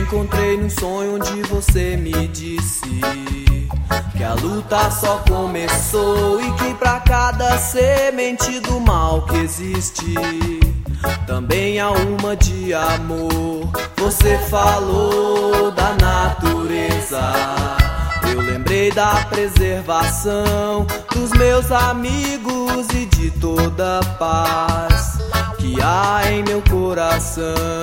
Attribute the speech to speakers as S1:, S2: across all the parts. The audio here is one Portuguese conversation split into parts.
S1: encontrei num sonho onde você me disse que a luta só começou e que pra cada semente do mal que existe também há uma de amor. Você falou da natureza, eu lembrei da preservação dos meus amigos e de toda a paz que há em meu coração.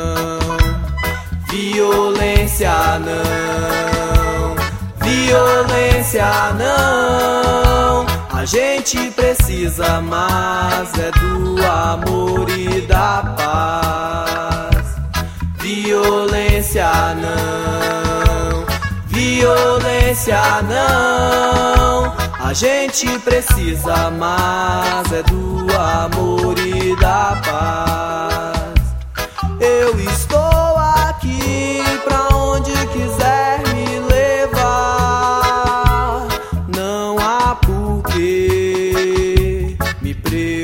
S1: Violência não, violência não. A gente precisa mais é do amor e da paz. Violência não, violência não. A gente precisa mais é do amor e da paz. Eu estou aqui pra onde quiser me levar. Não há por que me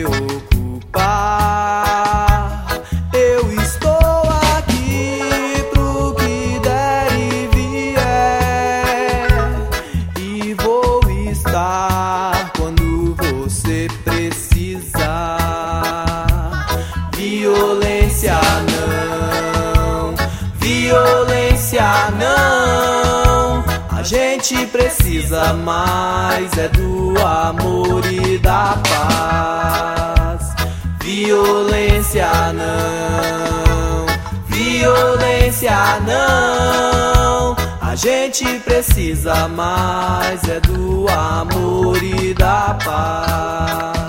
S1: preocupar. Eu estou aqui pro que der e vier, e vou estar quando você precisar. Violência não, violência não. A gente precisa mais é do amor e da paz. Violência não, violência não. A gente precisa mais é do amor e da paz.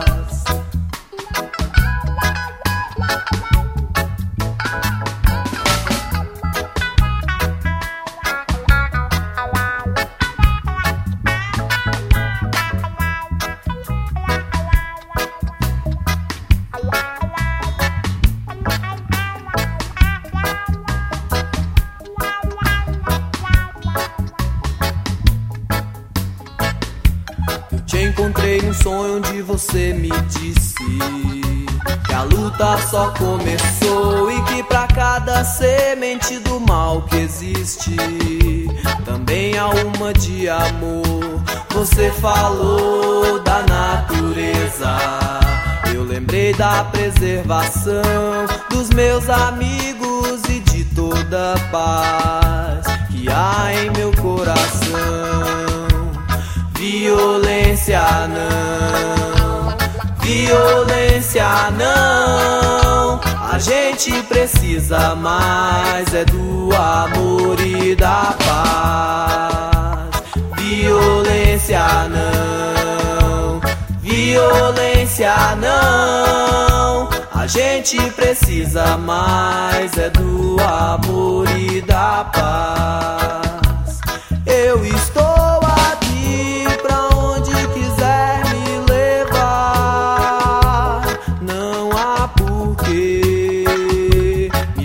S1: Te encontrei num sonho onde você me disse que a luta só começou e que pra cada semente do mal que existe também há uma de amor. Você falou da natureza, eu lembrei da preservação dos meus amigos e de toda a paz que há em meu coração. Violência não, violência não. A gente precisa mais é do amor e da paz. Violência não, violência não. A gente precisa mais é do amor e da paz. Eu estou aqui pra onde quiser me levar. Não há por que me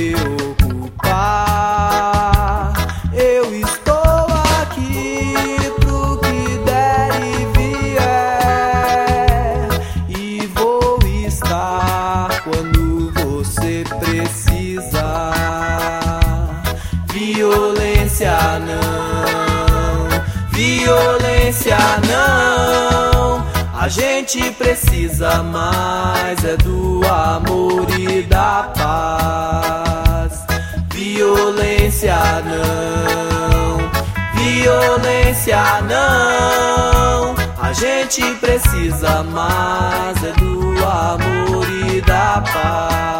S1: preocupar. Eu estou aqui pro que der e vier, e vou estar quando você precisar. Violência não, violência não. A gente precisa mais é do amor e da paz. Violência não, violência não. A gente precisa mais é do amor e da paz.